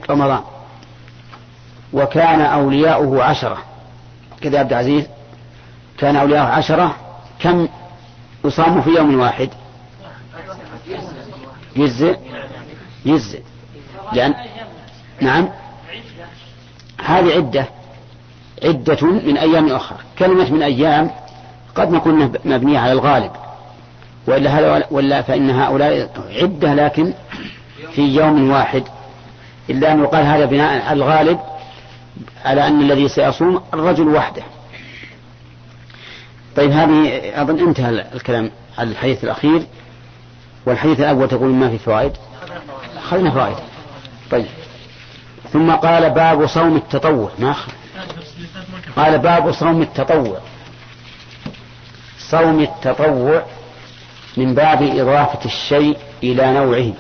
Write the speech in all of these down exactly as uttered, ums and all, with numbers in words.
رمضان، وكان أولياؤه عشرة كذا عبد العزيز، كان أولياؤه عشرة، كم يصام في يوم واحد؟ يجزئ يجزئ لأن نعم هذه عدة عدة من أيام أخرى. كلمة من أيام قد نكون مبنية على الغالب، وإلا, هذا ولا فإن هؤلاء عدة لكن في يوم واحد، إلا أن يقال هذا بناء على الغالب على أن الذي سيصوم الرجل وحده. طيب هذه أظن انتهى الكلام على الحديث الأخير. والحديث الأول تقول ما في فوائد، خلنا فوائد. طيب ثم قال باب صوم التطوع، ما قال باب صوم التطوع. صوم التطوع من باب إضافة الشيء إلى نوعه،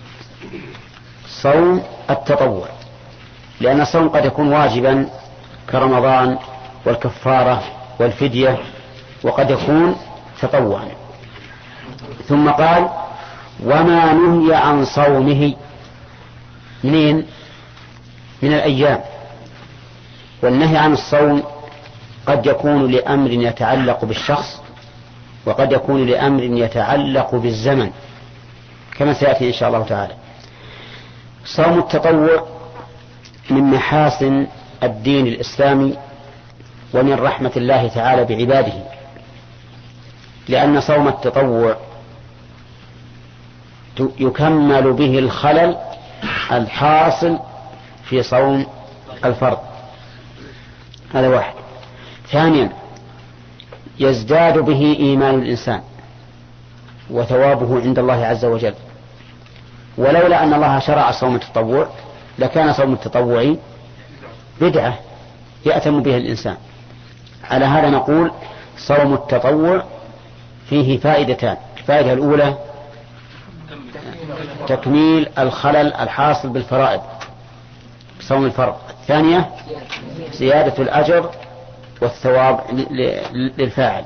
صوم التطوع، لأن الصوم قد يكون واجبا كرمضان والكفارة والفدية، وقد يكون تطوعا. ثم قال وما نهي عن صومه، منين؟ من الأيام. والنهي عن الصوم قد يكون لأمر يتعلق بالشخص، وقد يكون لأمر يتعلق بالزمن، كما سيأتي إن شاء الله تعالى. صوم التطوع من محاسن الدين الإسلامي ومن رحمة الله تعالى بعباده، لأن صوم التطوع يكمل به الخلل الحاصل في صوم الفرض. هذا واحد. ثانيا يزداد به إيمان الإنسان وثوابه عند الله عز وجل. ولولا أن الله شرع صوم التطوع لكان صوم التطوع بدعة يأتم بها الإنسان. على هذا نقول صوم التطوع فيه فائدتان: الفائدة الأولى تكميل الخلل الحاصل بالفرائض صوم الفرض، الثانية زيادة الأجر والثواب للفاعل.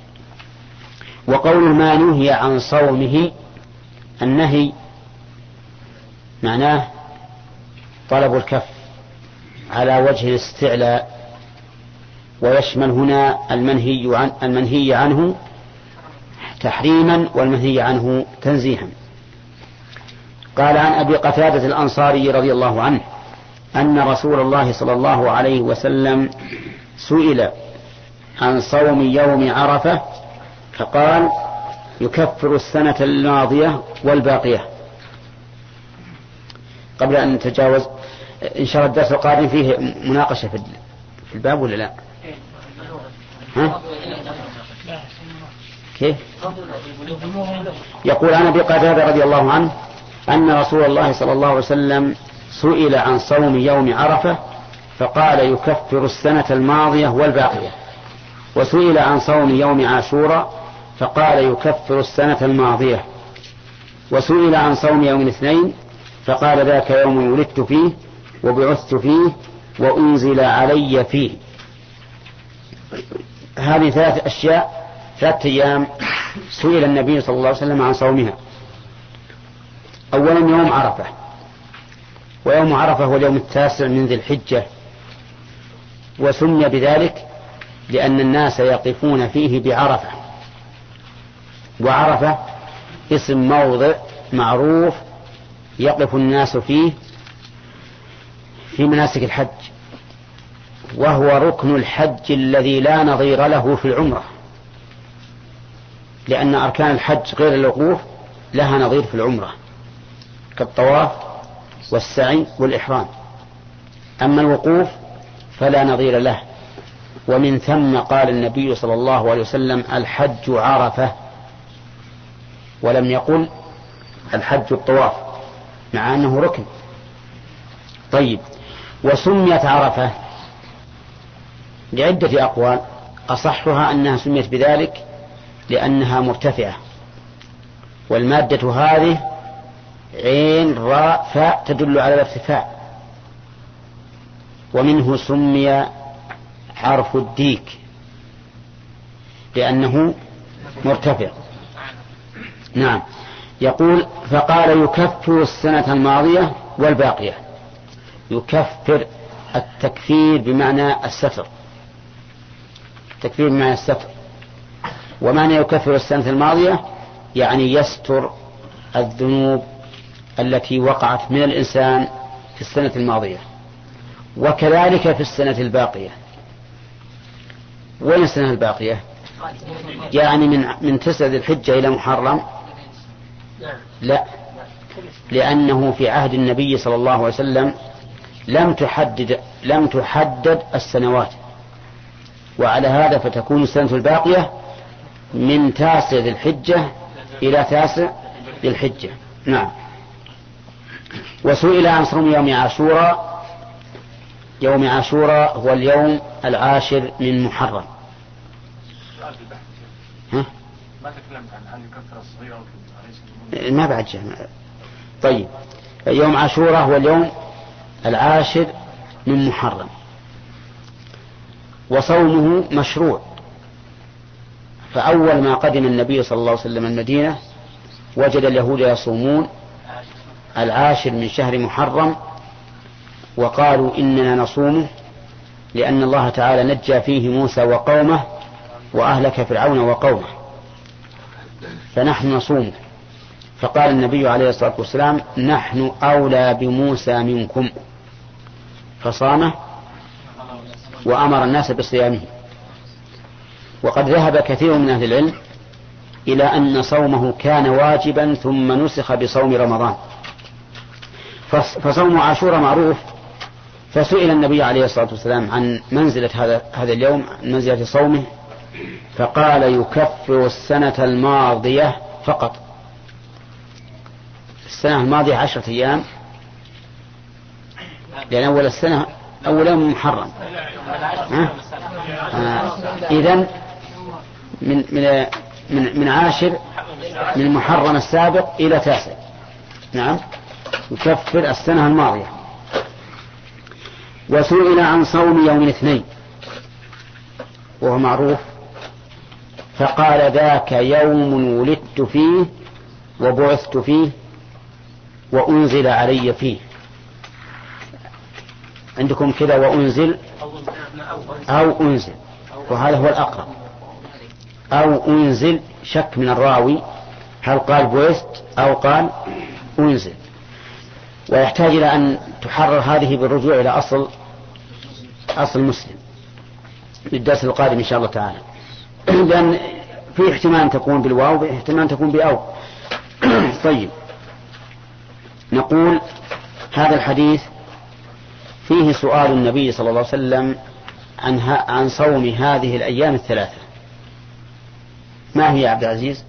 وقول ما نهي عن صومه، النهي معناه طلب الكف على وجه الاستعلاء، ويشمل هنا المنهي عن المنهي عنه تحريما والمنهي عنه تنزيها. قال عن أبي قتادة الأنصاري رضي الله عنه أن رسول الله صلى الله عليه وسلم سئل عن صوم يوم عرفة فقال يكفر السنة الماضية والباقية. قبل أن نتجاوز إن شاء الله الدرس القادم فيه مناقشة في الباب ولا لا؟ ها؟ كيف؟ يقول عن أبي قتادة رضي الله عنه أن رسول الله صلى الله عليه وسلم سئل عن صوم يوم عرفة فقال يكفر السنة الماضية والباقية، وسئل عن صوم يوم عاشوراء فقال يكفر السنة الماضية، وسئل عن صوم يوم الاثنين فقال ذاك يوم ولدت فيه وبعثت فيه وأنزل علي فيه. هذه ثلاث أشياء، ثلاث أيام سئل النبي صلى الله عليه وسلم عن صومها. أولا يوم عرفة، ويوم عرفة هو اليوم التاسع من ذي الحجة، وسمي بذلك لأن الناس يقفون فيه بعرفة، وعرفة اسم موضع معروف يقف الناس فيه في مناسك الحج، وهو ركن الحج الذي لا نظير له في العمرة، لأن أركان الحج غير الوقوف لها نظير في العمرة كالطواف والسعي والإحرام، أما الوقوف فلا نظير له. ومن ثم قال النبي صلى الله عليه وسلم الحج عرفة، ولم يقل الحج الطواف مع أنه ركن. طيب، وسميت عرفة لعدة أقوال، أصحها أنها سميت بذلك لأنها مرتفعة، والمادة هذه عين راء فاء تدل على الارتفاع، ومنه سمي حرف الديك لأنه مرتفع. نعم. يقول فقال يكفر السنة الماضية والباقية، يكفر. التكفير بمعنى الستر، التكفير بمعنى الستر. ومعنى يكفر السنة الماضية يعني يستر الذنوب التي وقعت من الإنسان في السنة الماضية، وكذلك في السنة الباقية. وين السنة الباقية؟ يعني من من تسعة ذي الحجة إلى محرم؟ لا، لأنه في عهد النبي صلى الله عليه وسلم لم تحدد لم تحدد السنوات، وعلى هذا فتكون السنة الباقية من تاسع ذي الحجة إلى تاسع ذي الحجة. نعم. وسئل عن صوم يوم عاشوراء. يوم عاشوراء هو اليوم العاشر من محرم. ها؟ ما تكلمت عن هل يكفر الصغير أو الكبير؟ ما بعد جمع. طيب، يوم عاشوراء هو اليوم العاشر من محرم، وصومه مشروع. فأول ما قدم النبي صلى الله عليه وسلم المدينة وجد اليهود يصومون العاشر من شهر محرم، وقالوا إننا نصومه لأن الله تعالى نجى فيه موسى وقومه وأهلك فرعون وقومه، فنحن نصومه. فقال النبي عليه الصلاة والسلام: نحن أولى بموسى منكم، فصامه وأمر الناس بصيامه. وقد ذهب كثير من أهل العلم إلى أن صومه كان واجبا ثم نسخ بصوم رمضان. فصوم عاشوراء معروف. فسئل النبي عليه الصلاة والسلام عن منزلة هذا هذا اليوم، منزلة صومه، فقال: يكفر السنة الماضية فقط. السنة الماضية عشرة أيام، لأن أول السنة أول يوم محرم. آه. إذن من من من من عاشر من محرم السابق إلى تاسع. نعم، يكفر السنة الماضية. وسئل عن صوم يوم الاثنين وهو معروف، فقال: ذاك يوم ولدت فيه وبعثت فيه وأنزل علي فيه. عندكم كذا وأنزل أو أنزل، وهذا هو الأقرب. أو أنزل، شك من الراوي هل قال بعثت أو قال أنزل، ويحتاج إلى أن تحرر هذه بالرجوع إلى أصل أصل مسلم للدرس القادم إن شاء الله تعالى، لأن في احتمال أن تكون بالواو وفي احتمال أن تكون بأو. طيب، نقول هذا الحديث فيه سؤال النبي صلى الله عليه وسلم عن, عن صوم هذه الأيام الثلاثة. ما هي يا عبد العزيز؟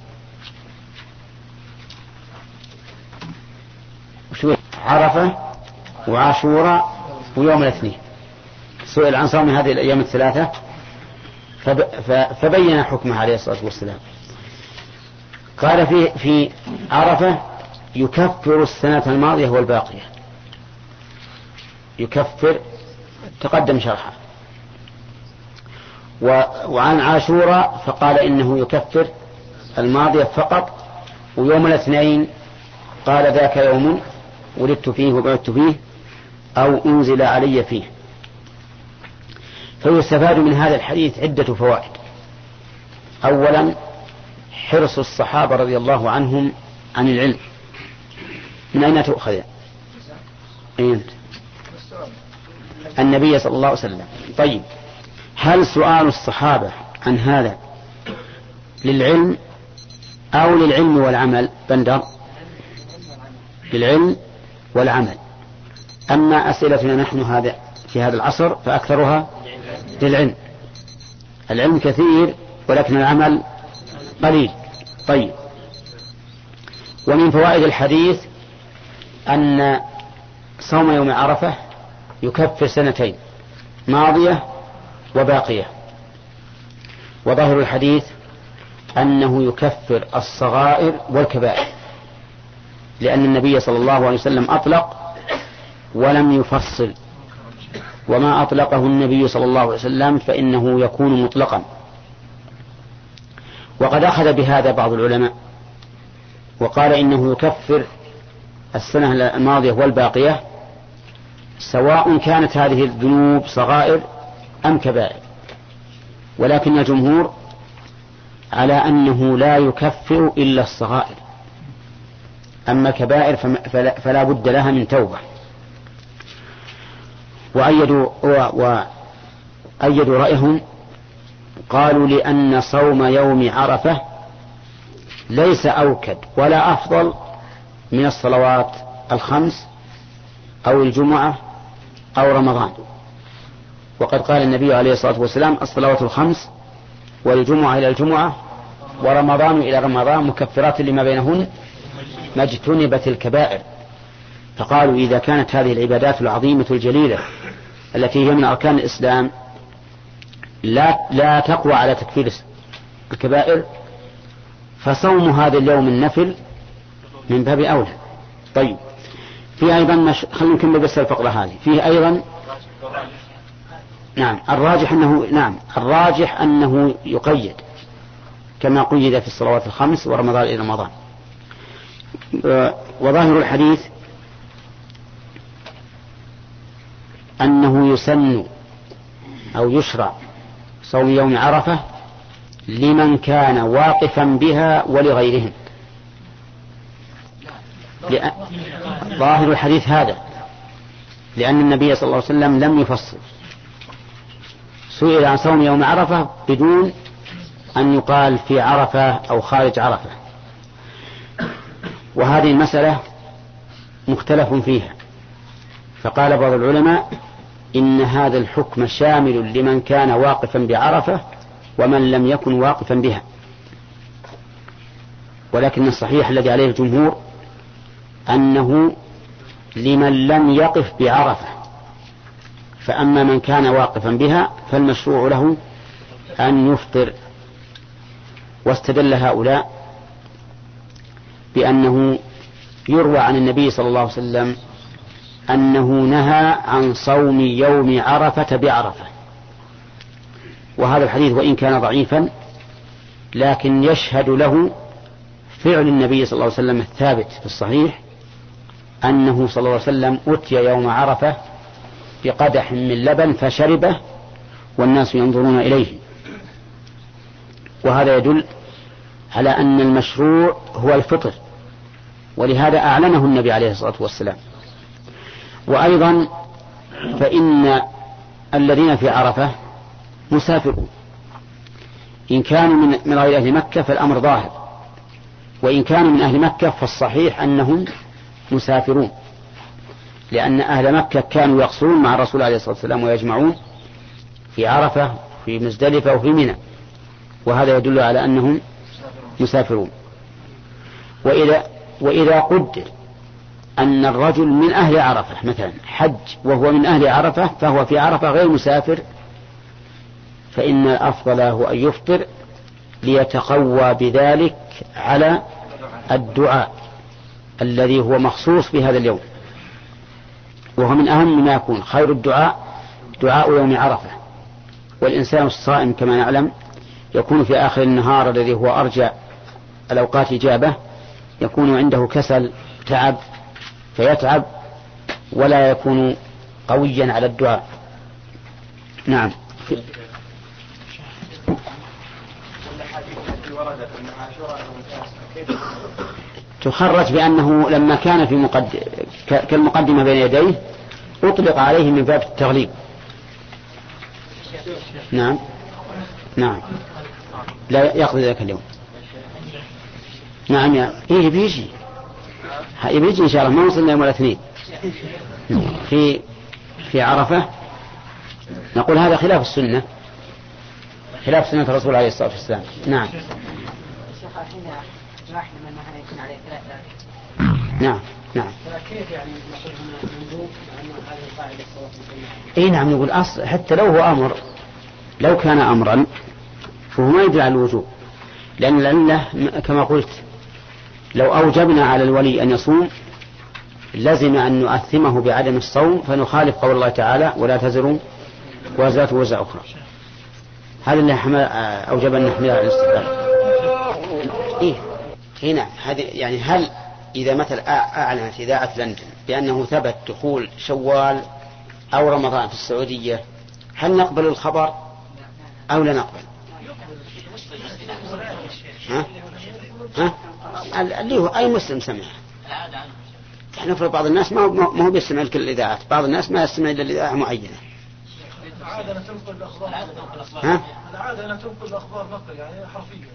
عرفة وعاشوراء ويوم الاثنين. سئل عن صوم هذه الأيام الثلاثة فبين حكمه عليه الصلاة والسلام. قال في, في عرفة: يكفر السنة الماضية والباقية. يكفر تقدم شرحه. وعن عاشوراء فقال إنه يكفر الماضية فقط، ويوم الاثنين قال: ذاك يوم ولدت فيه وبعثت فيه أو أنزل علي فيه. فيستفاد من هذا الحديث عدة فوائد. أولا، حرص الصحابة رضي الله عنهم عن العلم. من أين تؤخذ؟ أين؟ النبي صلى الله عليه وسلم. طيب، هل سؤال الصحابة عن هذا للعلم أو للعلم والعمل؟ بندر للعلم والعمل. أما أسئلتنا نحن هذا في هذا العصر فأكثرها للعلم. العلم كثير ولكن العمل قليل. طيب، ومن فوائد الحديث أن صوم يوم عرفة يكفر سنتين ماضية وباقية. وظاهر الحديث أنه يكفر الصغائر والكبائر، لأن النبي صلى الله عليه وسلم أطلق ولم يفصل، وما أطلقه النبي صلى الله عليه وسلم فإنه يكون مطلقا. وقد أخذ بهذا بعض العلماء وقال إنه يكفر السنة الماضية والباقية سواء كانت هذه الذنوب صغائر أم كبائر، ولكن الجمهور على أنه لا يكفر إلا الصغائر، أما الكبائر فلا بد لها من توبة. وأيدوا, وأيدوا رأيهم، قالوا لأن صوم يوم عرفة ليس أوكد ولا أفضل من الصلوات الخمس أو الجمعة أو رمضان، وقد قال النبي عليه الصلاة والسلام: الصلوات الخمس والجمعة إلى الجمعة ورمضان إلى رمضان مكفرات لما بينهن ما اجتنبت الكبائر. فقالوا إذا كانت هذه العبادات العظيمة الجليلة التي هي من أركان الإسلام لا, لا تقوى على تكفير الكبائر، فصوم هذا اليوم النفل من باب أولى. طيب، فيه أيضا مش... خلينا نكمل بس الفقرة هذه. فيه أيضا نعم الراجح أنه نعم الراجح أنه يقيد كما قيد في الصلوات الخمس ورمضان إلى رمضان. وظاهر الحديث أنه يسن أو يشرع صوم يوم عرفة لمن كان واقفا بها ولغيرهم. لأ... ظاهر الحديث هذا، لأن النبي صلى الله عليه وسلم لم يفصل، سئل عن صوم يوم عرفة بدون أن يقال في عرفة أو خارج عرفة. وهذه المسألة مختلف فيها، فقال بعض العلماء إن هذا الحكم شامل لمن كان واقفا بعرفة ومن لم يكن واقفا بها، ولكن الصحيح الذي عليه الجمهور أنه لمن لم يقف بعرفة، فأما من كان واقفا بها فالمشروع له أن يفطر. واستدل هؤلاء بأنه يروى عن النبي صلى الله عليه وسلم أنه نهى عن صوم يوم عرفة بعرفة، وهذا الحديث وإن كان ضعيفا لكن يشهد له فعل النبي صلى الله عليه وسلم الثابت في الصحيح، أنه صلى الله عليه وسلم أتي يوم عرفة بقدح من لبن فشربه والناس ينظرون إليه، وهذا يدل على أن المشروع هو الفطر، ولهذا أعلنه النبي عليه الصلاة والسلام. وأيضا فإن الذين في عرفة مسافرون، إن كانوا من, من غير أهل مكة فالأمر ظاهر، وإن كانوا من أهل مكة فالصحيح أنهم مسافرون، لأن أهل مكة كانوا يقصرون مع الرسول عليه الصلاة والسلام ويجمعون في عرفة في مزدلفة وفي منى، وهذا يدل على أنهم مسافرون. وإذا, وإذا قدر أن الرجل من أهل عرفة مثلا حج وهو من أهل عرفة فهو في عرفة غير مسافر، فإن الأفضل هو أن يفطر ليتقوى بذلك على الدعاء الذي هو مخصوص بهذا اليوم، وهو من أهم ما يكون. خير الدعاء دعاء يوم عرفة، والإنسان الصائم كما نعلم يكون في آخر النهار الذي هو أرجى الأوقات إجابة، يكون عنده كسل تعب فيتعب ولا يكون قويا على الدعاء. نعم. تخرج بأنه لما كان في مقد... كالمقدمة بين يديه أطلق عليه من باب التغليب. نعم نعم لا يقضي ذلك اليوم. نعم يا إيه بيجي بيجي إن شاء الله، ما وصلنا يوم الاثنين في في عرفة. نقول هذا خلاف السنة، خلاف سنة الرسول عليه الصلاة والسلام. نعم نعم نعم كيف يعني نقول مندوب لأن هذه القاعدة الصلاة والسلام؟ اي نعم نقول أصل حتى لو هو أمر، لو كان أمرا فهو ما يدل على الوجوب، لأن العلة كما قلت لو أوجبنا على الولي أن يصوم لازم أن نؤثمه بعدم الصوم، فنخالف قول الله تعالى ولا تزروا وازرة وزر أخرى. هذا اللي أوجب أن نحمل على الاستقبال. إيه إيه نعم. هذه يعني هل إذا مثل أعلنت إذاعة لندن بأنه ثبت دخول شوال أو رمضان في السعودية، هل نقبل الخبر أو لا نقبل؟ ها؟ ها؟ اللي هو أي مسلم سمع. يعني نفرض بعض الناس ما هو ما هو بيستمع لكل الإذاعات، بعض الناس ما يستمع إلا الإذاعة معينة. العادة أن تنقل الأخبار نقل. ها؟ العادة أن تنقل الأخبار نقل يعني حرفيا.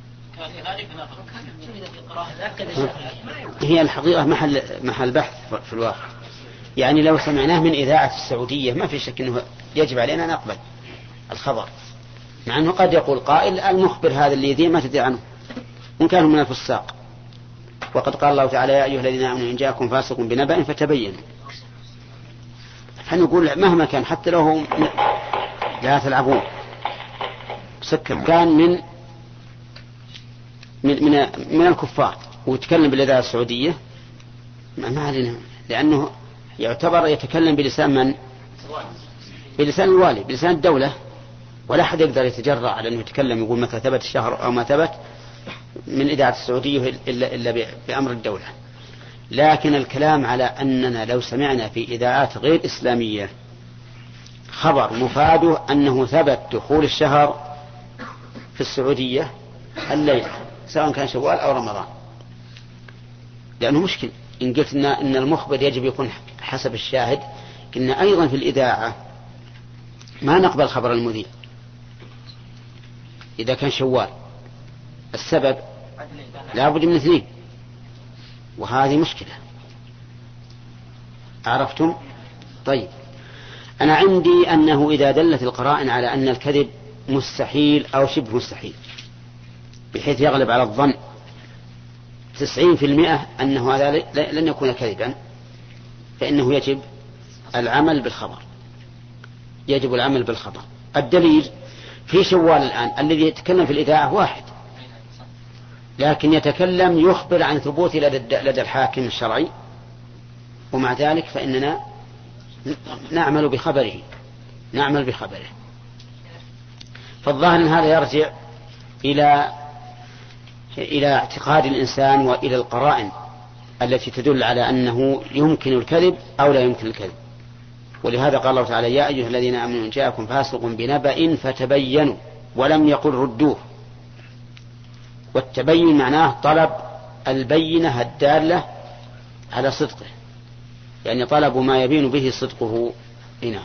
هي الحقيقة محل محل بحث في الواقع. يعني لو سمعناه من إذاعة السعودية ما في شك أنه يجب علينا نقبل الخبر، مع أنه قد يقول قائل المخبر هذا اللي يذيع ما تدري عنه، وإن كانوا من الفساق. وقد قال الله تعالى: يا أيها الذين آمنوا إن جاءكم فاسق بنبأ فتبينوا. فنقول مهما كان حتى لو هم لا تلعبون سكر كان من من من, من الكفار ويتكلم بالإذاعة السعودية ما علينا، لأنه يعتبر يتكلم بلسان من؟ بلسان الوالي، بلسان الدولة، ولا أحد يقدر يتجرأ على أنه يتكلم يقول متى ثبت الشهر أو ما ثبت من إذاعة السعودية إلا, إلا بأمر الدولة. لكن الكلام على أننا لو سمعنا في إذاعات غير إسلامية خبر مفاده أنه ثبت دخول الشهر في السعودية الليلة سواء كان شوال أو رمضان، لأنه مشكل. إن قلت إن, إن المخبر يجب يكون حسب الشاهد، إن أيضا في الإذاعة ما نقبل خبر المذيع إذا كان شوال. السبب لا بد من اثنين، وهذه مشكلة. عرفتم؟ طيب، أنا عندي أنه إذا دلت القرائن على أن الكذب مستحيل أو شبه مستحيل بحيث يغلب على الظن تسعين في المئة أنه هذا لن يكون كذبا، فإنه يجب العمل بالخبر، يجب العمل بالخبر. الدليل في شوال الآن الذي يتكلم في الإذاعة واحد، لكن يتكلم يخبر عن ثبوت لدى الحاكم الشرعي، ومع ذلك فإننا نعمل بخبره نعمل بخبره فالظاهر أن هذا يرجع إلى إلى اعتقاد الإنسان وإلى القرائن التي تدل على أنه يمكن الكذب أو لا يمكن الكذب. ولهذا قال الله تعالى: يا أيها الذين آمنوا إن جاءكم فاسق بنبأ فتبينوا، ولم يقل ردوه. والتبين معناه طلب البينة الدالة على صدقه، يعني طلب ما يبين به صدقه. هنا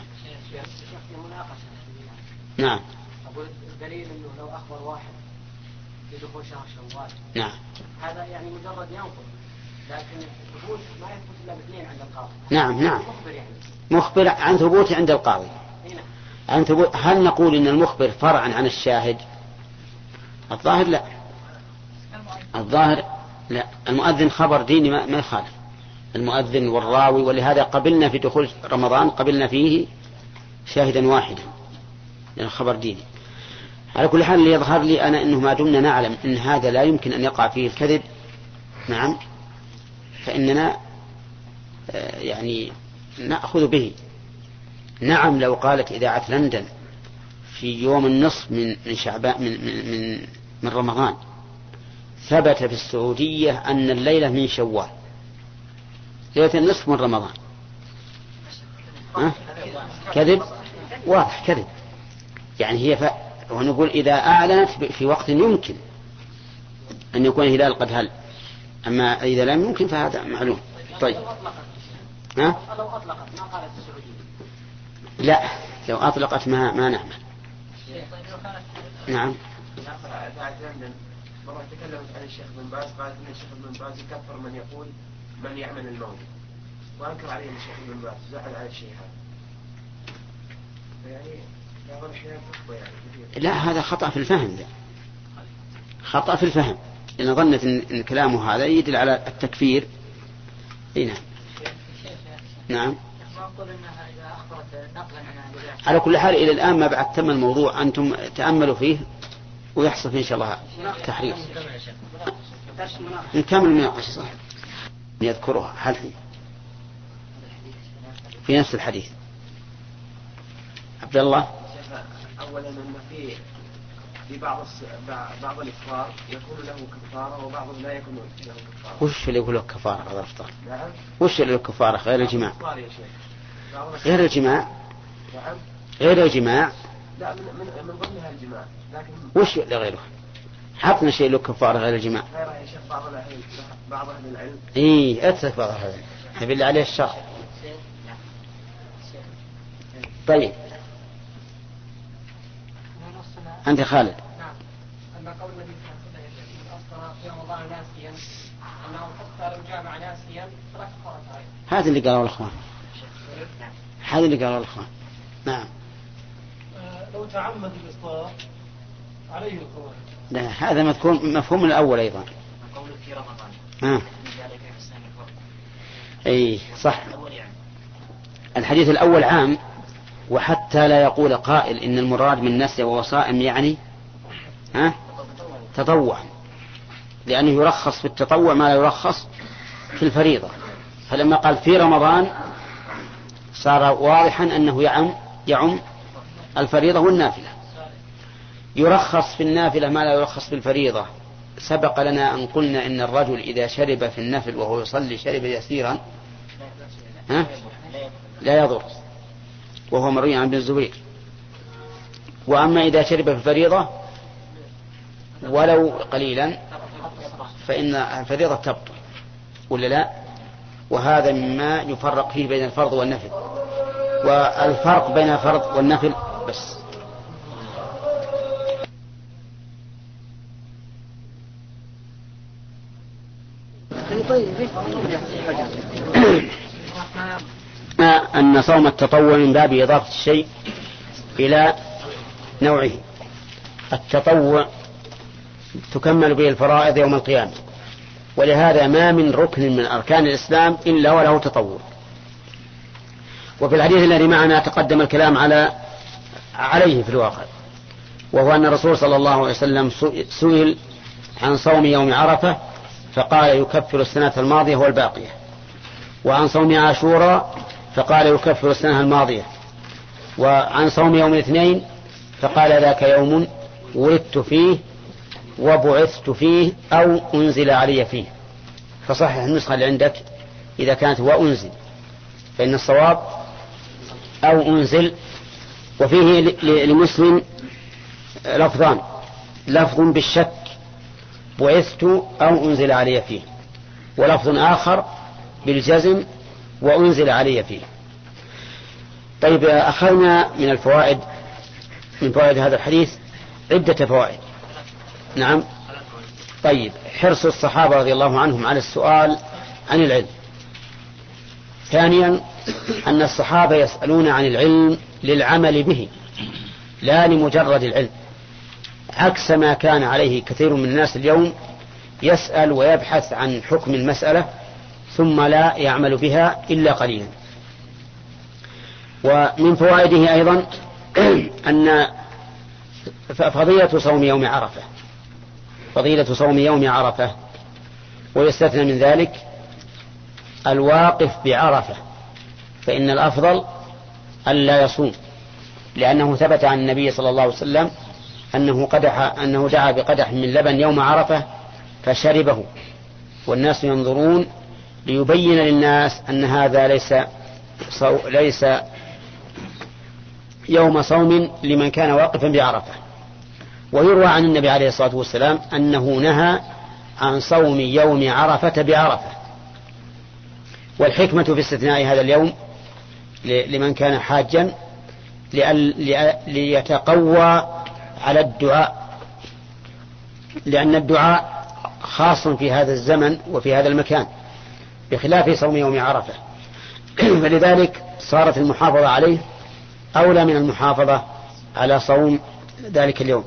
نعم. الدليل انه لو اخبر واحد بدخول شهر شوال، نعم، هذا يعني مجرد ينقل، لكن الثبوت ما يثبت الا باثنين عند القاضي. نعم نعم، مخبر يعني مخبر عن ثبوته عند القاضي. عن ثبوت. هل نقول ان المخبر فرعا عن الشاهد؟ الظاهر لا، الظاهر لا. المؤذن خبر ديني ما, ما يخالف المؤذن والراوي، ولهذا قبلنا في دخول رمضان قبلنا فيه شاهدا واحدا لأنه خبر ديني. على كل حال اللي يظهر لي أنا أنه ما دمنا نعلم أن هذا لا يمكن أن يقع فيه الكذب، نعم، فإننا يعني نأخذ به. نعم، لو قالت إذاعة لندن في يوم النصف من من شعبان من من من, من رمضان ثبت في السعودية أن الليلة من شوال، ليلة النصف من رمضان، ها؟ كذب واضح، كذب. يعني هي ف... ونقول إذا أعلنت في وقت يمكن أن يكون الهلال قد هل، أما إذا لم يمكن فهذا معلوم. طيب، ها؟ لو أطلقت ما قالت السعودية. لا، لو أطلقت ما ما نعمل. نعم. مرة تكلمت عن الشيخ بن باز، قالت ان الشيخ بن باز يكفر من يقول من يعمل الموت، وانكر عليه الشيخ بن باز، زعل على الشيء هذا. يعني بعض الأحيان تخطئ يعني. لا، هذا خطأ في الفهم، ده خطأ في الفهم. إن ظنت إن كلامه هذا يدل على التكفير. نعم نعم. على كل حال إلى الآن ما بعد تم الموضوع، أنتم تأملوا فيه ويحصل إن شاء الله تحرير. نكمل المناقشة صح يذكرها هل في نفس الحديث. عبد الله. أولا أن في في بعض بعض الإفطار يكون له كفارة وبعضهم لا يكون له كفارة. وش اللي يقول له كفارة هذا الإفطار؟ نعم. وش اللي له كفارة غير الجماع؟ غير الجماع نعم. غير الجماع لا من من من ضمنها الجماع، لكن وش لغيره؟ حطنا شيء له كفارة غير الجماع. غيرها يا شيخ بعض العلم بعض أهل العلم إيه أترك بعض أهل العلم نبي عليه الشرع. طيب أنت خالد. نعم. أما قول النبي صلى الله عليه وسلم من أفطر في رمضان ناسيا أنه أفطر وجامع ناسيا فلا كفارة عليه. هذا اللي قالوا الأخوان. هذا اللي قالوا الأخوان. نعم. آه، لو تعمد الإفطار عليه القرآن. لا هذا مفهوم مفهوم الأول أيضا. قوله في رمضان. ها. أي صح. الحديث الأول عام، وحتى لا يقول قائل إن المراد من نسي ووصائم يعني ها تطوع، لأنه يرخص في التطوع ما لا يرخص في الفريضة. فلما قال في رمضان صار واضحا أنه يعم يعم الفريضة والنافلة. يرخص في النافلة ما لا يرخص في الفريضة. سبق لنا أن قلنا إن الرجل إذا شرب في النفل وهو يصلي شرب يسيرا ها لا يضر، وهو مروي عن ابن الزبير. وأما إذا شرب في الفريضة ولو قليلا فإن الفريضة تبطل ولا لا. وهذا مما يفرق فيه بين الفرض والنفل، والفرق بين الفرض والنفل بس. أن صوم التطوع من باب إضافة الشيء إلى نوعه. التطوع تكمل به الفرائض يوم القيامة، ولهذا ما من ركن من أركان الإسلام إلا وله تطوع. وفي الحديث الذي معنا تقدم الكلام على عليه في الواقع، وهو أن الرسول صلى الله عليه وسلم سئل عن صوم يوم عرفة فقال يكفر السنة الماضية والباقية، وعن صوم عاشوراء فقال يكفر السنة الماضية، وعن صوم يوم الاثنين فقال ذاك يوم ولدت فيه وبعثت فيه أو أنزل علي فيه. فصحح النسخة اللي عندك إذا كانت وأنزل، فإن الصواب أو أنزل. وفيه لمسلم لفظان، لفظ بالشك بعثت أو أنزل علي فيه، ولفظ آخر بالجزم وأنزل علي فيه. طيب أخذنا من الفوائد من فوائد هذا الحديث عدة فوائد. نعم. طيب حرص الصحابة رضي الله عنهم على السؤال عن العلم. ثانيا أن الصحابة يسألون عن العلم للعمل به لا لمجرد العلم، عكس ما كان عليه كثير من الناس اليوم، يسأل ويبحث عن حكم المسألة ثم لا يعمل بها إلا قليلا. ومن فوائده أيضا أن فضيلة صوم يوم عرفة فضيلة صوم يوم عرفة ويستثنى من ذلك الواقف بعرفة، فإن الأفضل ألا يصوم، لأنه ثبت عن النبي صلى الله عليه وسلم أنه قدح أنه دعا بقدح من لبن يوم عرفة فشربه والناس ينظرون ليبين للناس أن هذا ليس صو... ليس يوم صوم لمن كان واقفا بعرفة. ويروى عن النبي عليه الصلاة والسلام أنه نهى عن صوم يوم عرفة بعرفة. والحكمة في استثناء هذا اليوم لمن كان حاجا ليتقوى على الدعاء، لأن الدعاء خاص في هذا الزمن وفي هذا المكان بخلاف صوم يوم عرفة، فلذلك صارت المحافظة عليه أولى من المحافظة على صوم ذلك اليوم.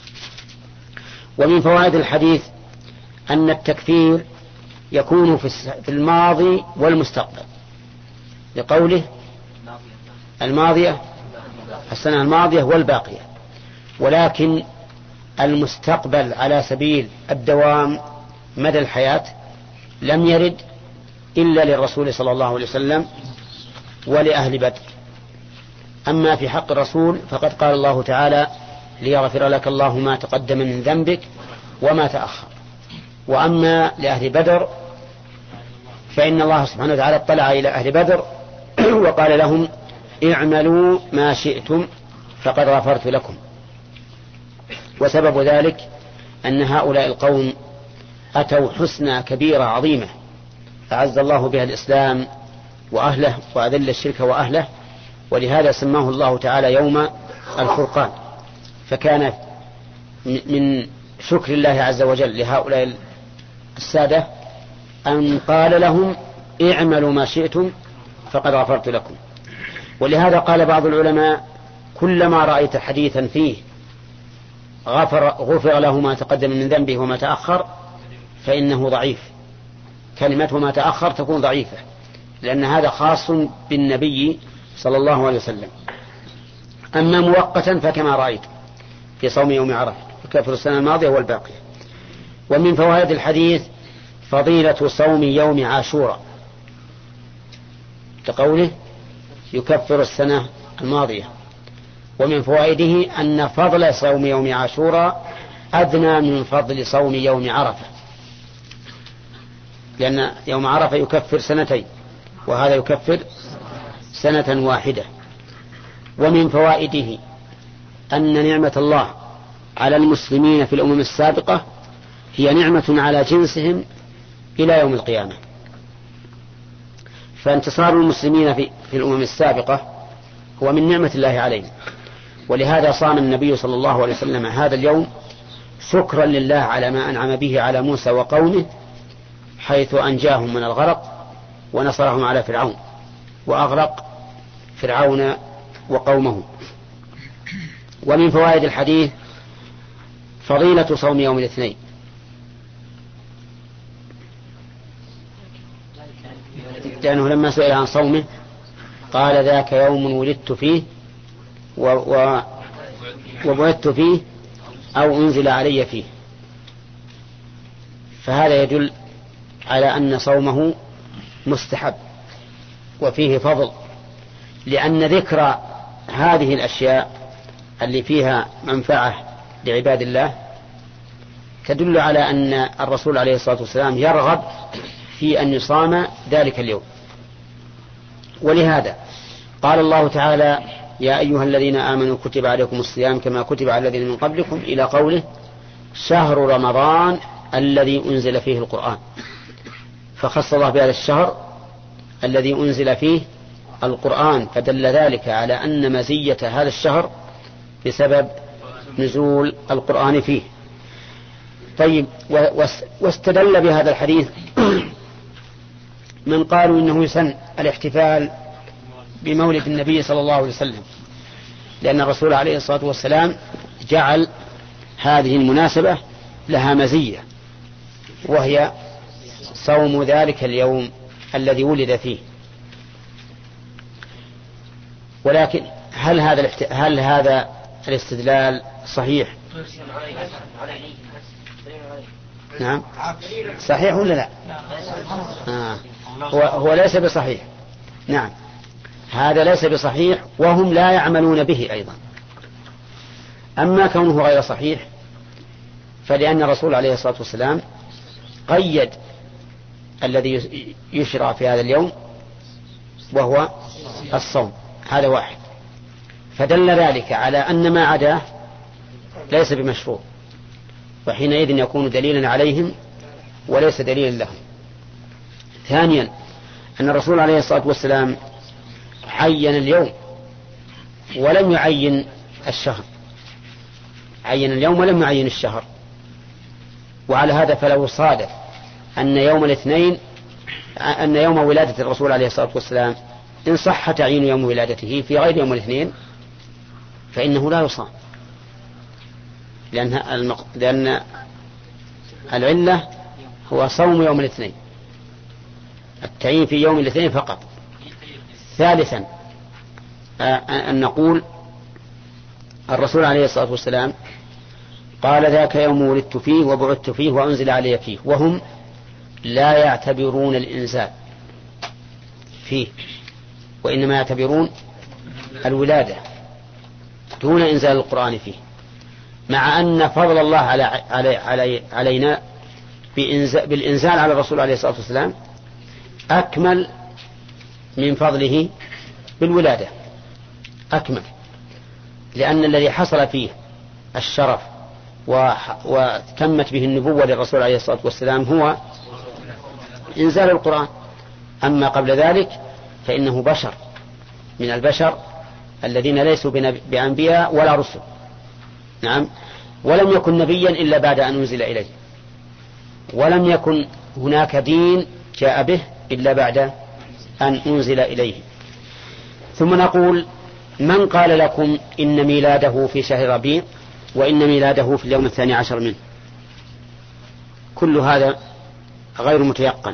ومن فوائد الحديث أن التكفير يكون في الماضي والمستقبل، لقوله الماضية السنة الماضية والباقية، ولكن المستقبل على سبيل الدوام مدى الحياة لم يرد إلا للرسول صلى الله عليه وسلم ولأهل بدر. أما في حق الرسول فقد قال الله تعالى ليغفر لك الله ما تقدم من ذنبك وما تأخر. وأما لأهل بدر فإن الله سبحانه وتعالى اطلع إلى أهل بدر وقال لهم اعملوا ما شئتم فقد غفرت لكم. وسبب ذلك أن هؤلاء القوم أتوا حسنى كبيرة عظيمة أعز الله بها الإسلام وأهله وأذل الشرك وأهله، ولهذا سماه الله تعالى يوم الفرقان. فكان من شكر الله عز وجل لهؤلاء السادة أن قال لهم اعملوا ما شئتم فقد غفرت لكم. ولهذا قال بعض العلماء كلما رأيت حديثا فيه غفر, غفر له ما تقدم من ذنبه وما تأخر فإنه ضعيف. كلمة وما تأخر تكون ضعيفة، لأن هذا خاص بالنبي صلى الله عليه وسلم. أما مؤقتا فكما رأيت في صوم يوم عرفة يكفر السنة الماضية والباقية. ومن فوائد الحديث فضيلة صوم يوم عاشوراء كقوله يكفر السنة الماضية. ومن فوائده أن فضل صوم يوم عاشوراء أدنى من فضل صوم يوم عرفة، لأن يوم عرفة يكفر سنتين وهذا يكفر سنة واحدة. ومن فوائده أن نعمة الله على المسلمين في الأمم السابقة هي نعمة على جنسهم إلى يوم القيامة. فانتصار المسلمين في, في الأمم السابقة هو من نعمة الله عليهم، ولهذا صام النبي صلى الله عليه وسلم هذا اليوم شكرا لله على ما أنعم به على موسى وقومه، حيث أنجاهم من الغرق ونصرهم على فرعون وأغرق فرعون وقومه. ومن فوائد الحديث فضيلة صوم يوم الاثنين، لأنه لما سئل عن صومه قال ذاك يوم ولدت فيه و... و... وبعثت فيه أو أنزل علي فيه. فهذا يدل على أن صومه مستحب وفيه فضل، لأن ذكر هذه الأشياء اللي فيها منفعة لعباد الله تدل على أن الرسول عليه الصلاة والسلام يرغب في أن يصام ذلك اليوم. ولهذا قال الله تعالى يا أيها الذين آمنوا كتب عليكم الصيام كما كتب على الذين من قبلكم إلى قوله شهر رمضان الذي أنزل فيه القرآن، فخص الله بهذا الشهر الذي أنزل فيه القرآن، فدل ذلك على أن مزية هذا الشهر بسبب نزول القرآن فيه. طيب، واستدل بهذا الحديث من قالوا إنه يسن الاحتفال بمولد النبي صلى الله عليه وسلم، لأن الرسول عليه الصلاة والسلام جعل هذه المناسبة لها مزية، وهي صوم ذلك اليوم الذي ولد فيه. ولكن هل هذا الاحت... هل هذا الاستدلال صحيح؟ نعم صحيح ولا لا؟ آه. هو... هو ليس بصحيح. نعم هذا ليس بصحيح وهم لا يعملون به أيضا. أما كونه غير صحيح فلأن الرسول عليه الصلاة والسلام قيد الذي يشرع في هذا اليوم وهو الصوم، هذا واحد، فدل ذلك على أن ما عداه ليس بمشروع، وحينئذ يكون دليلا عليهم وليس دليلا لهم. ثانيا أن الرسول عليه الصلاة والسلام عين اليوم ولم يعين الشهر، عين اليوم ولم يعين الشهر. وعلى هذا فلو صادف أن يوم الاثنين أن يوم ولادة الرسول عليه الصلاة والسلام إن صح تعيين يوم ولادته في غير يوم الاثنين فإنه لا يصام، لأن المق... لأن العلة هو صوم يوم الاثنين، التعيين في يوم الاثنين فقط. ثالثا أن نقول الرسول عليه الصلاة والسلام قال ذاك يوم ولدت فيه وبعثت فيه وأنزل علي فيه، وهم لا يعتبرون الإنزال فيه وإنما يعتبرون الولادة دون إنزال القرآن فيه، مع أن فضل الله على علي علي علينا بالإنزال على الرسول عليه الصلاة والسلام أكمل من فضله بالولادة أكمل، لأن الذي حصل فيه الشرف وتمت به النبوة للرسول عليه الصلاة والسلام هو إنزال القرآن. أما قبل ذلك فإنه بشر من البشر الذين ليسوا بأنبياء ولا رسل. نعم. ولم يكن نبيا إلا بعد أن أنزل إليه، ولم يكن هناك دين جاء به إلا بعد أن أنزل إليه. ثم نقول: من قال لكم إن ميلاده في شهر ربيع وإن ميلاده في اليوم الثاني عشر منه؟ كل هذا غير متيقن.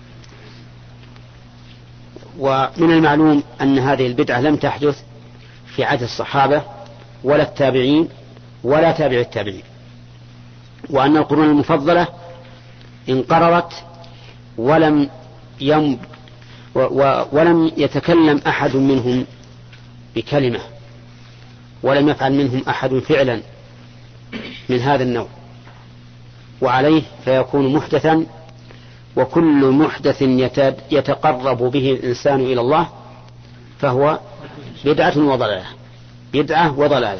ومن المعلوم أن هذه البدعة لم تحدث في عهد الصحابة ولا التابعين ولا تابع التابعين، وأن القرون المفضلة انقررت ولم يم ولم يتكلم أحد منهم بكلمة، ولم يفعل منهم أحد فعلا من هذا النوع، وعليه فيكون محدثا، وكل محدث يتقرب به الإنسان إلى الله فهو بدعة وضلالة، بدعة وضلالة.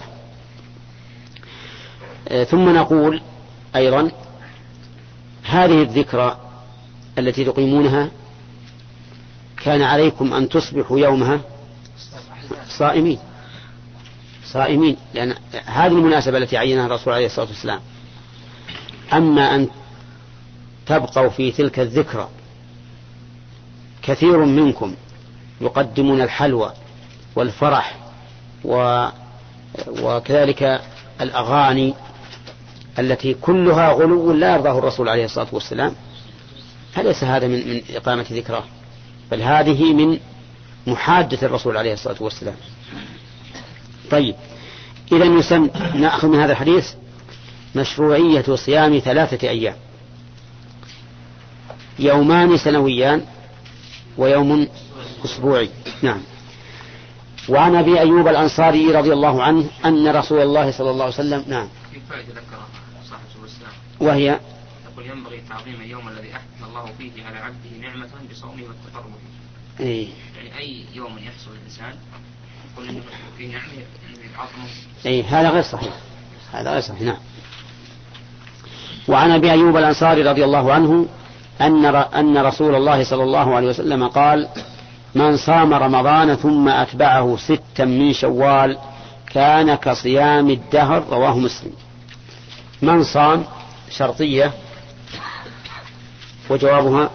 ثم نقول أيضا: هذه الذكرى التي تقيمونها كان عليكم أن تصبحوا يومها صائمين صائمين لأن هذه المناسبة التي عينها الرسول عليه الصلاة والسلام. أما أن تبقوا في تلك الذكرى كثير منكم يقدمون الحلوى والفرح و... وكذلك الأغاني التي كلها غلو لا يرضاه الرسول عليه الصلاة والسلام، فليس هذا من, من إقامة ذكرى، بل هذه من محادة الرسول عليه الصلاة والسلام. طيب، إذا يسمى نأخذ من هذا الحديث مشروعية صيام ثلاثة أيام، يومان سنويان ويوم أسبوعي. نعم. وعن أبي أيوب الأنصاري رضي الله عنه أن رسول الله صلى الله عليه وسلم نعم في فائدة ذكرها صاحب السلام، وهي يقول: ينبغي تعظيم اليوم الذي أحدث الله فيه على عبده نعمة بصومه والتقرب فيه. إيه؟ يعني أي يوم يحصل الإنسان يقول إنه فيه نعمة يعظمه. إيه، هذا غير صحيح، هذا غير صحيح. نعم. وعن أبي أيوب الأنصاري رضي الله عنه أن أن رسول الله صلى الله عليه وسلم قال: من صام رمضان ثم أتبعه ستا من شوال كان كصيام الدهر. رواه مسلم. من صام شرطية وجوابها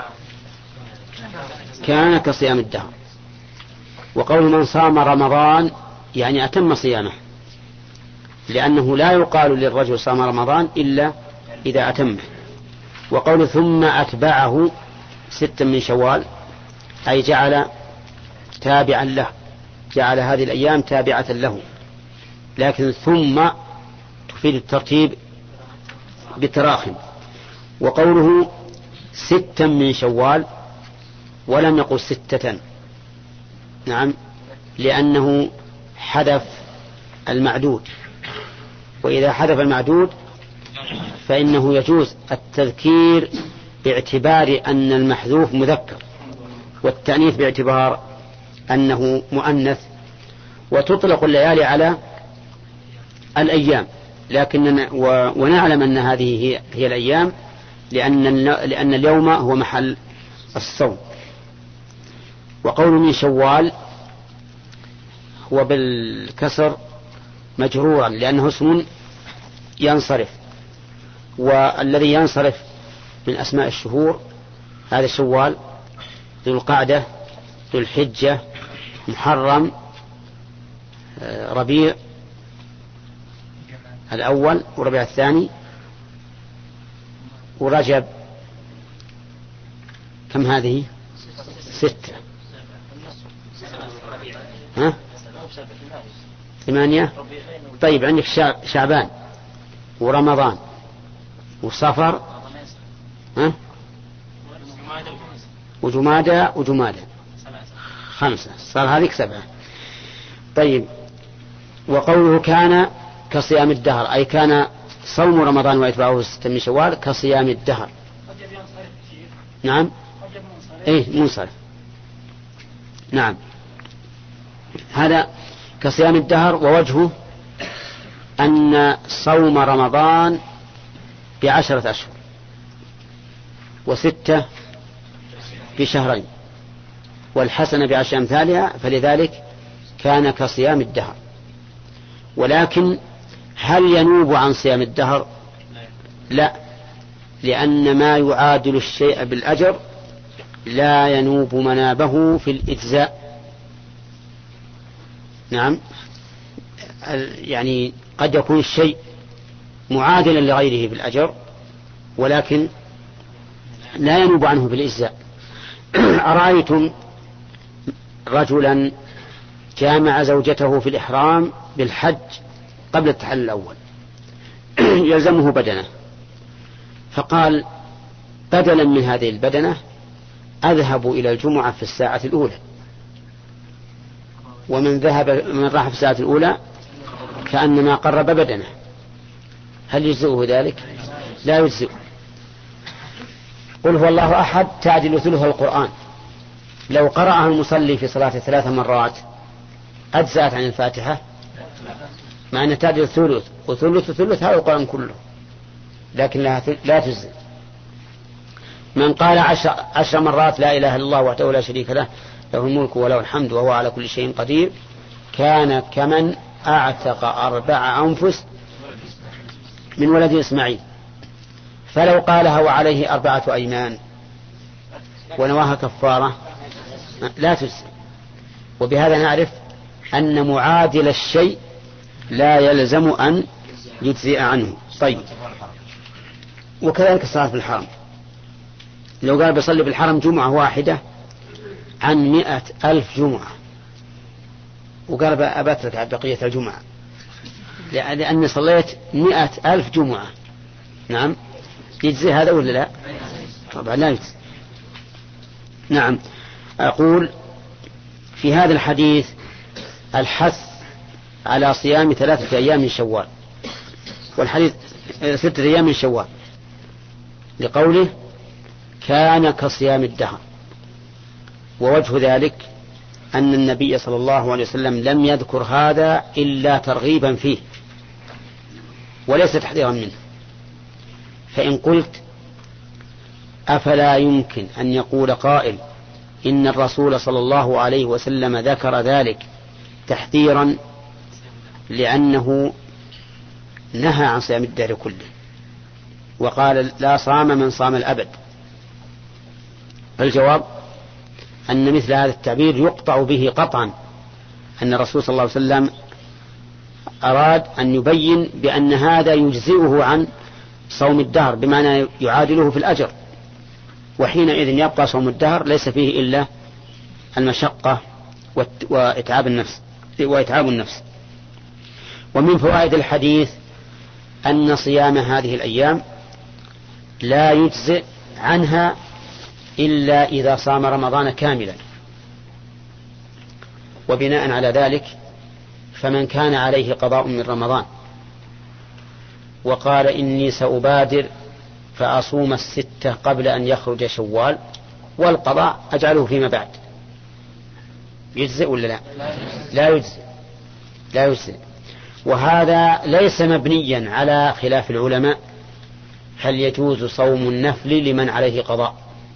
كان كصيام الدهر. وقول من صام رمضان يعني أتم صيامه، لأنه لا يقال للرجل صام رمضان إلا إذا أتمه. وقول ثم أتبعه ستا من شوال أي جعل تابعا له، جعل هذه الأيام تابعة له، لكن ثم تفيد الترتيب بتراخٍ. وقوله ستا من شوال ولم يقل ستة، نعم، لأنه حذف المعدود، وإذا حذف المعدود فإنه يجوز التذكير باعتبار أن المحذوف مذكر، والتأنيث باعتبار أنه مؤنث، وتطلق الليالي على الأيام، لكن ونعلم أن هذه هي, هي الأيام لأن, لأن اليوم هو محل الصوم. وقول من شوال هو بالكسر مجرورا لأنه اسم ينصرف، والذي ينصرف من أسماء الشهور هذا شوال، ذو القعدة، ذو الحجة، محرم، ربيع الأول وربيع الثاني ورجب. كم هذه؟ ستة. ها؟ ثمانية. طيب، عندك شعبان ورمضان وصفر، ها؟ وجمادى وجمادى، خمسة، صار هذيك سبعة. طيب، وقوله كان كصيام الدهر أي كان صوم رمضان وإتباعه ستة من شوال كصيام الدهر. نعم، ايه منصرف. نعم. هذا كصيام الدهر. ووجهه أن صوم رمضان بعشرة أشهر وستة بشهرين والحسنة بعشر أمثالها، فلذلك كان كصيام الدهر. ولكن هل ينوب عن صيام الدهر؟ لا، لأن ما يعادل الشيء بالأجر لا ينوب منابه في الإجزاء. نعم، يعني قد يكون الشيء معادلا لغيره بالأجر ولكن لا ينوب عنه بالإجزاء. أرأيتم رجلا جامع زوجته في الإحرام بالحج قبل التحلل الأول يلزمه بدنه، فقال بدلا من هذه البدنة أذهب إلى الجمعة في الساعة الأولى، ومن ذهب من راح في الساعة الأولى كأنما قرب بدنه. هل يجزئه ذلك؟ لا يجزئه. قل هو الله أحد تعدل ثلث القرآن، لو قرأها المصلي في صلاة ثلاث مرات أجزأت عن الفاتحة، مع أن تعدل ثلث وثلث ثلث هذا القرآن كله، لكن لا تجزئ. من قال عشر, عشر مرات لا إله إلا الله وحده لا شريك له له الملك وله الحمد وهو على كل شيء قدير كان كمن أعتق أربع أنفس من ولد إسماعيل. فلو قالها وعليه أربعة أيمان ونواها كفارة لا تجزي. وبهذا نعرف أن معادل الشيء لا يلزم أن يجزئ عنه. طيب، وكذلك الصلاة في الحرم، لو قال بصلي بالحرم جمعة واحدة عن مئة ألف جمعة وقال أبترك بقية الجمعة لأني صليت مئة ألف جمعة، نعم يجزي هذا ولا لا؟ طبعا لا يجزي. نعم، أقول في هذا الحديث الحث على صيام ثلاثة أيام من شوال، والحديث ستة أيام من شوال، لقوله كان كصيام الدهر. ووجه ذلك أن النبي صلى الله عليه وسلم لم يذكر هذا إلا ترغيبا فيه وليس تحذيرا منه. فإن قلت أفلا يمكن أن يقول قائل إن الرسول صلى الله عليه وسلم ذكر ذلك تحذيرا لأنه نهى عن صيام الدهر كله وقال لا صام من صام الأبد؟ الجواب أن مثل هذا التعبير يقطع به قطعا أن الرسول صلى الله عليه وسلم أراد أن يبين بأن هذا يجزئه عن صوم الدهر بمعنى يعادله في الأجر، وحينئذ يبقى صوم الدهر ليس فيه إلا المشقة وإتعاب النفس وإتعاب النفس. ومن فوائد الحديث أن صيام هذه الأيام لا يجزئ عنها إلا إذا صام رمضان كاملا. وبناء على ذلك فمن كان عليه قضاء من رمضان وقال إني سأبادر فأصوم الستة قبل أن يخرج شوال والقضاء أجعله فيما بعد، يجزئ ولا لا؟ لا يجزئ، لا يجزئ. وهذا ليس مبنيا على خلاف العلماء هل يجوز صوم النفل لمن عليه قضاء،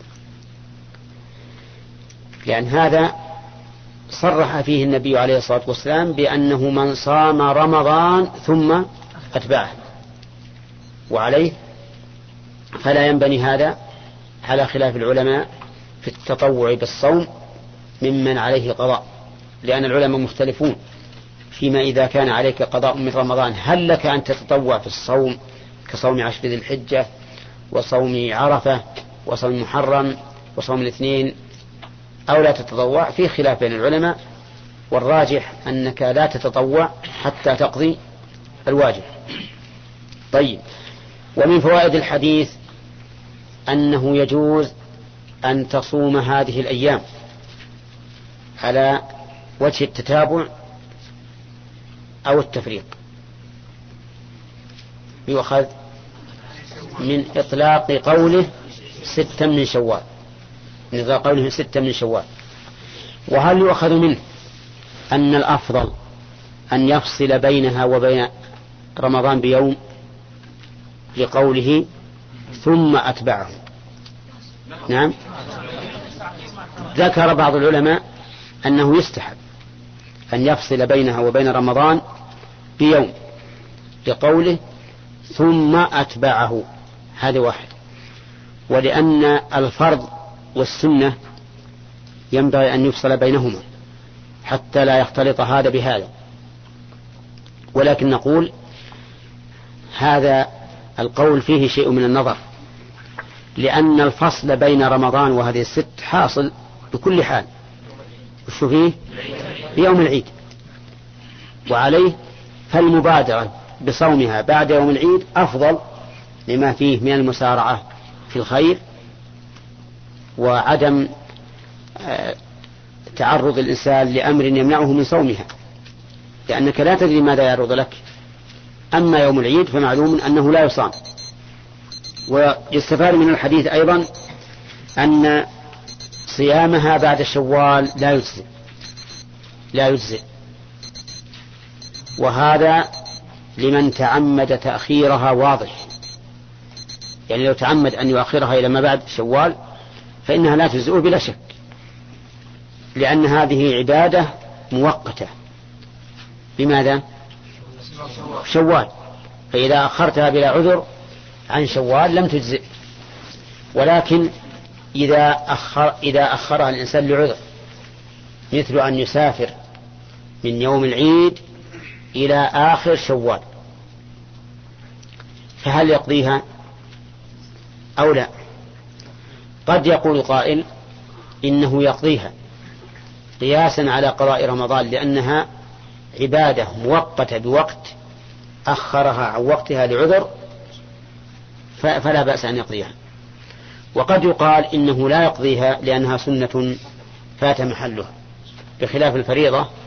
لأن هذا صرح فيه النبي عليه الصلاة والسلام بأنه من صام رمضان ثم أتبعه وعليه، فلا ينبني هذا على خلاف العلماء في التطوع بالصوم ممن عليه قضاء، لأن العلماء مختلفون فيما إذا كان عليك قضاء من رمضان هل لك أن تتطوع في الصوم كصوم عشر ذي الحجة وصوم عرفة وصوم محرم وصوم الاثنين أو لا تتطوع، في خلاف بين العلماء، والراجح أنك لا تتطوع حتى تقضي الواجب. طيب، ومن فوائد الحديث أنه يجوز أن تصوم هذه الأيام على وجه التتابع أو التفريق، يؤخذ من إطلاق قوله ستة من شوال، من إطلاق قوله ستة من شوال. وهل يؤخذ منه أن الأفضل أن يفصل بينها وبين رمضان بيوم لقوله ثم أتبعه. نعم. ذكر بعض العلماء أنه يستحب أن يفصل بينها وبين رمضان بيوم لقوله ثم أتبعه، هذا واحد. ولأن الفرض والسنة ينبغي أن يفصل بينهما حتى لا يختلط هذا بهذا. ولكن نقول هذا القول فيه شيء من النظر، لأن الفصل بين رمضان وهذه الست حاصل بكل حال، وشو فيه بيوم العيد، وعليه فالمبادرة بصومها بعد يوم العيد أفضل لما فيه من المسارعة في الخير وعدم تعرض الإنسان لأمر يمنعه من صومها، لأنك لا تدري ماذا يعرض لك. أما يوم العيد فمعلوم أنه لا يصام. ويستفاد من الحديث أيضا أن صيامها بعد شوال لا يجزئ لا يجزئ وهذا لمن تعمد تأخيرها واضح، يعني لو تعمد أن يؤخرها إلى ما بعد شوال فإنها لا تجزئ بلا شك، لأن هذه عبادة مؤقتة. بماذا؟ شوال، فإذا أخرتها بلا عذر عن شوال لم تجزئ. ولكن إذا أخر إذا أخرها الإنسان لعذر، مثل أن يسافر من يوم العيد إلى آخر شوال، فهل يقضيها أو لا؟ قد يقول قائل إنه يقضيها قياسا على قضاء رمضان، لأنها عبادة مؤقتة بوقت أخرها عن وقتها لعذر، فلا بأس أن يقضيها. وقد يقال إنه لا يقضيها لأنها سنة فات محلها، بخلاف الفريضة